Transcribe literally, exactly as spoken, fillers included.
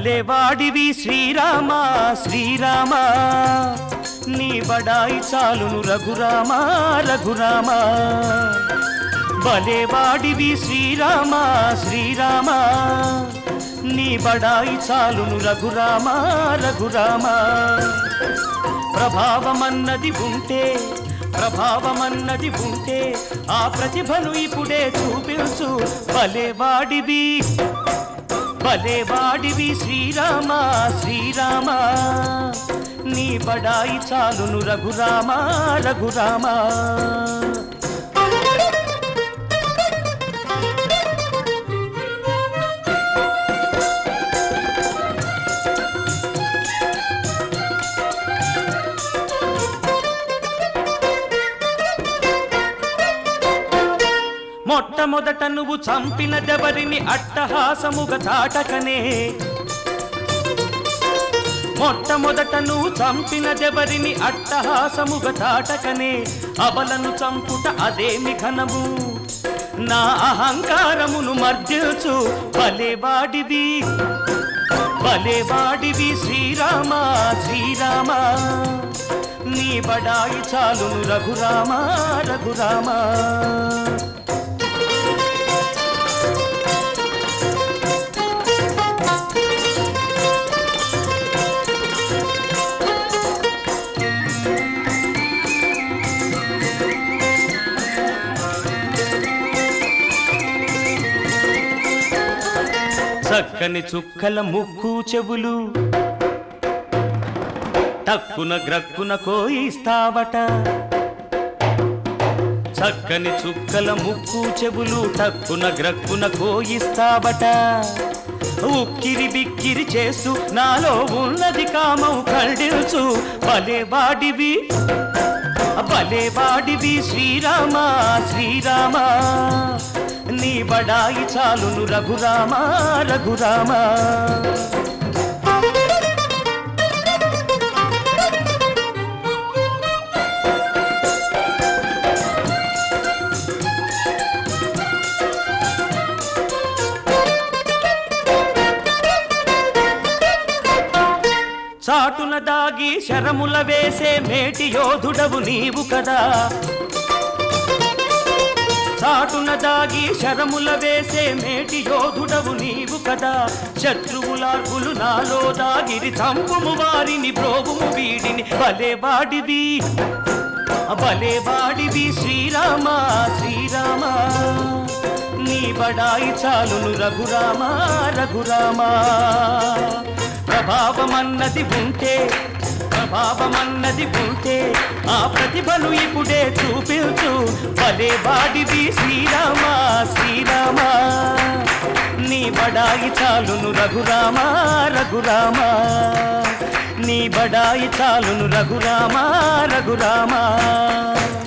భలేవాడివి శ్రీరామా శ్రీరామా నీ బడాయి చాలును రఘురామా రఘురామా భలేవాడివి శ్రీరామా శ్రీరామా నీ బడాయి చాలును రఘురామా రఘురామా ప్రభావమన్నది ఉంటే ప్రభావమన్నది ఉంటే ఆ ప్రతిభను ఇప్పుడే చూపించు భలేవాడివి భలేవాడివి శ్రీరామా శ్రీరామా నీ బడాయి చాలును రఘురామా రఘురామా మొట్టమొదట నువ్వు చంపిన దెవరిని అట్టహాసముగా చాటకనే మొట్టమొదట నువ్వు చంపిన దెవరిని అట్టహాసముగా చాటకనే అబలను చంపుట అదేమి ఘనము నా అహంకారమును మర్జిల్చు భలేవాడివి భలేవాడివి శ్రీరామా శ్రీరామా నీ బడాయి చాలును రఘురామా రఘురామా చక్కని చుక్కల ముక్కు చెవులు టక్కున గ్రక్కున కోయిస్తావట చక్కని చుక్కల ముక్కు చెవులు టక్కున గ్రక్కున కోయిస్తావట ఉక్కిరి బిక్కిరి చేస్తూ నాలో ఉన్నది కామం కళ్ళిల్చు భలేవాడివి భలేవాడివి శ్రీరామా శ్రీరామా నీ బడాయి చాలును రఘురామా రఘురామా చాటున దాగి శరముల వేసే మేటి యోధుడవు నీవు కదా చాటున దాగి శరముల వేసే మేటి యోధుడవు నీవు కదా శత్రువులార్పులు నాలో దాగిరి చంపుము వారిని బ్రోవుము వీడిని భలేవాడివి భలేవాడివి శ్రీరామా శ్రీరామా నీ బడాయి చాలును రఘురామా రఘురామా ప్రభావమన్నది ఉంటే ప్రభావమన్నది ఉంటే ఆ ప్రతిభను ఇప్పుడే చూపించు భలేవాడివి శ్రీరామా శ్రీరామా నీ బడాయి చాలును రఘురామా రఘురామా నీ బడాయి చాలును రఘురామా రఘురామా